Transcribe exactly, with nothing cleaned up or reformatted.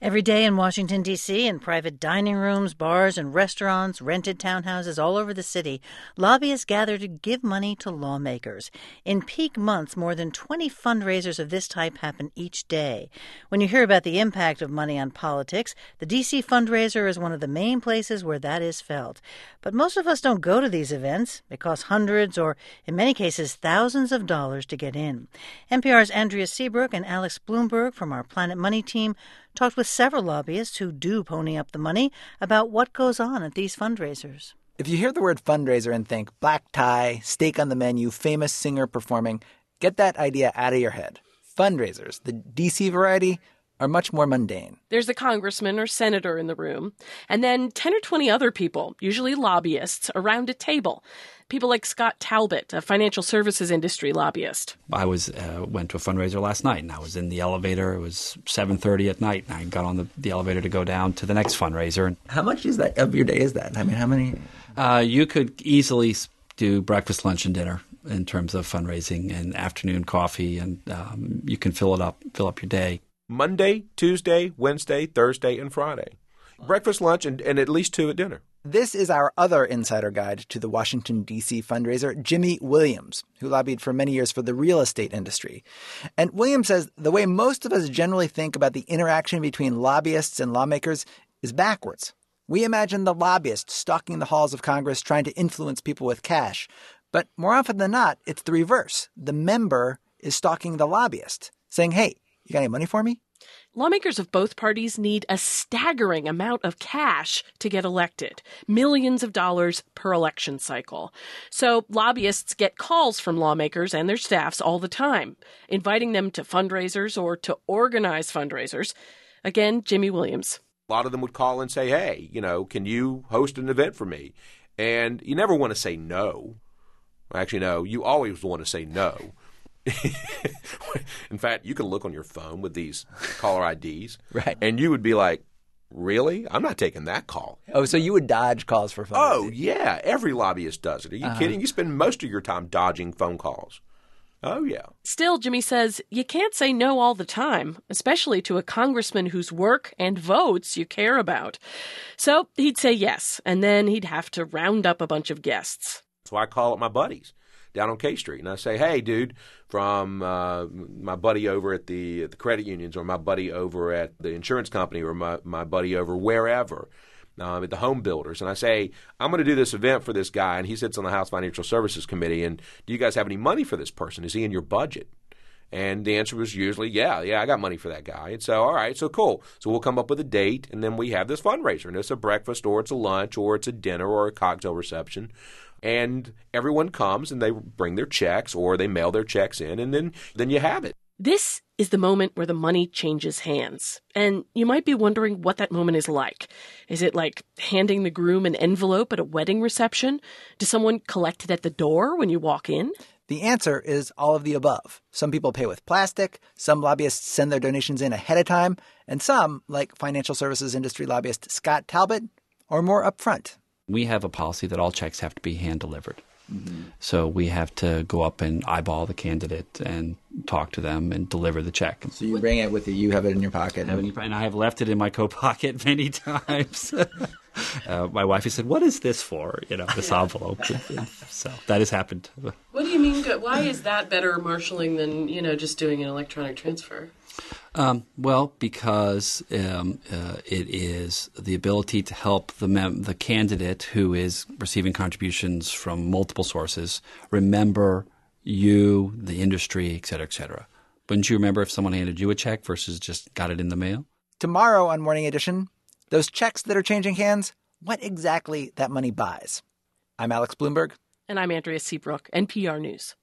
Every day in Washington, D C, in private dining rooms, bars, and restaurants, rented townhouses all over the city, lobbyists gather to give money to lawmakers. In peak months, more than twenty fundraisers of this type happen each day. When you hear about the impact of money on politics, the D C fundraiser is one of the main places where that is felt. But most of us don't go to these events. It costs hundreds or, in many cases, thousands of dollars to get in. N P R's Andrea Seabrook and Alex Blumberg from our Planet Money team talked with several lobbyists who do pony up the money about what goes on at these fundraisers. If you hear the word fundraiser and think black tie, steak on the menu, famous singer performing, get that idea out of your head. Fundraisers, the D C variety, are much more mundane. There's a congressman or senator in the room, and then ten or twenty other people, usually lobbyists, around a table. People like Scott Talbot, a financial services industry lobbyist. I was uh, went to a fundraiser last night, and I was in the elevator. It was seven thirty at night, and I got on the, the elevator to go down to the next fundraiser. How much is that of your day is that? I mean, how many? Uh, you could easily do breakfast, lunch, and dinner in terms of fundraising and afternoon coffee, and um, you can fill it up, fill up your day. Monday, Tuesday, Wednesday, Thursday, and Friday. Breakfast, lunch, and, and at least two at dinner. This is our other insider guide to the Washington, D C fundraiser, Jimmy Williams, who lobbied for many years for the real estate industry. And Williams says the way most of us generally think about the interaction between lobbyists and lawmakers is backwards. We imagine the lobbyist stalking the halls of Congress trying to influence people with cash. But more often than not, it's the reverse. The member is stalking the lobbyist, saying, hey, you got any money for me? Lawmakers of both parties need a staggering amount of cash to get elected, millions of dollars per election cycle. So lobbyists get calls from lawmakers and their staffs all the time, inviting them to fundraisers or to organize fundraisers. Again, Jimmy Williams. A lot of them would call and say, hey, you know, can you host an event for me? And you never want to say no. Actually, no, you always want to say no. In fact, you can look on your phone with these caller I Ds, right? And you would be like, really? I'm not taking that call. Oh, so you would dodge calls for phone Oh, calls. yeah. Every lobbyist does it. Are you uh-huh. kidding? You spend most of your time dodging phone calls. Oh, yeah. Still, Jimmy says you can't say no all the time, especially to a congressman whose work and votes you care about. So he'd say yes, and then he'd have to round up a bunch of guests. So I call up my buddies down on K Street, and I say, hey, dude, from uh, my buddy over at the, at the credit unions, or my buddy over at the insurance company, or my, my buddy over wherever, um, at the home builders. And I say, I'm going to do this event for this guy, and he sits on the House Financial Services Committee, and do you guys have any money for this person? Is he in your budget? And the answer was usually, yeah, yeah, I got money for that guy. And so, all right, so cool. So we'll come up with a date, and then we have this fundraiser. And it's a breakfast, or it's a lunch, or it's a dinner, or a cocktail reception. And everyone comes, and they bring their checks, or they mail their checks in, and then, then you have it. This is the moment where the money changes hands. And you might be wondering what that moment is like. Is it like handing the groom an envelope at a wedding reception? Does someone collect it at the door when you walk in? The answer is all of the above. Some people pay with plastic, some lobbyists send their donations in ahead of time, and some, like financial services industry lobbyist Scott Talbot, are more upfront. We have a policy that all checks have to be hand-delivered. Mm-hmm. So we have to go up and eyeball the candidate and talk to them and deliver the check. So you bring it with you. You have it in your pocket. Have it in your, and I have left it in my coat pocket many times. uh, my wife has said, what is this for, you know, this envelope? So that has happened. What do you mean? Why is that better marshalling than, you know, just doing an electronic transfer? Um, well, because um, uh, it is the ability to help the mem- the candidate who is receiving contributions from multiple sources remember you, the industry, et cetera, et cetera. Wouldn't you remember if someone handed you a check versus just got it in the mail? Tomorrow on Morning Edition, those checks that are changing hands, what exactly that money buys. I'm Alex Blumberg. And I'm Andrea Seabrook, N P R News.